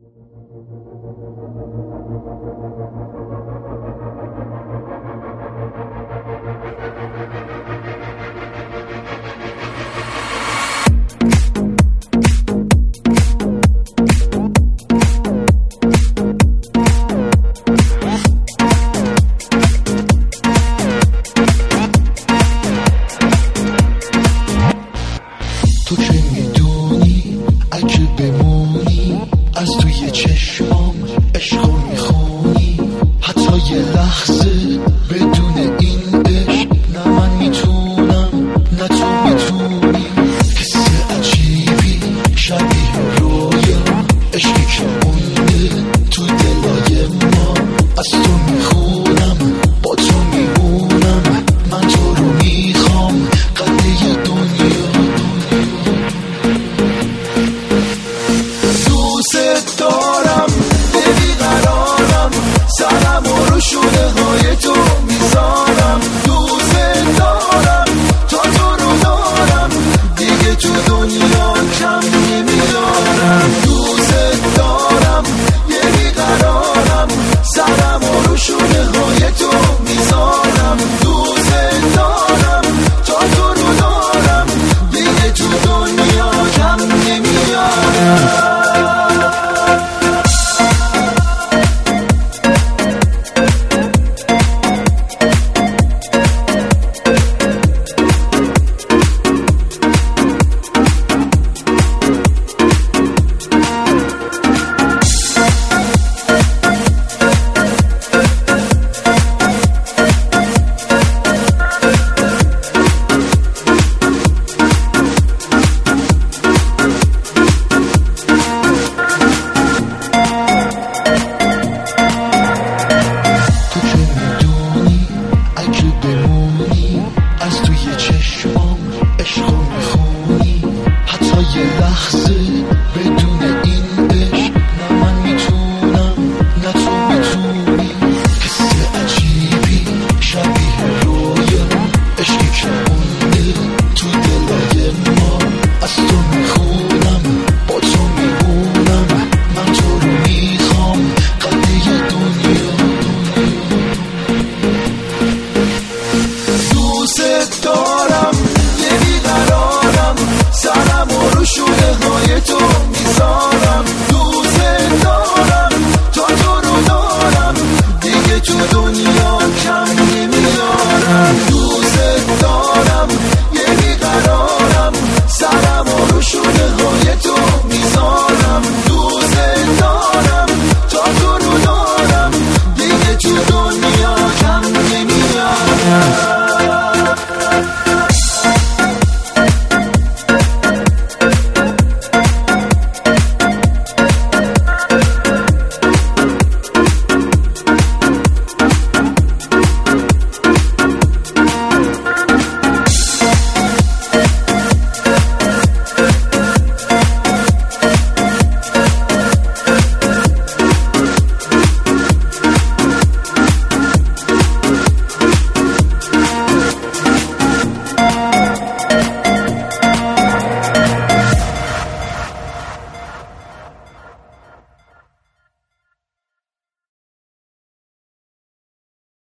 تو که میدونی اگه بمونی از توی چشمام عشقو میخونی، حتی یه لحظه بدون این عشق نه من میتونم نه تو میتونی. حس عجیبی شبیه رویا، عشقی که مونده تو دلای ما، از تو میخونم با تو میمونم، من تو رو میخوام قده دنیا. دوست دارم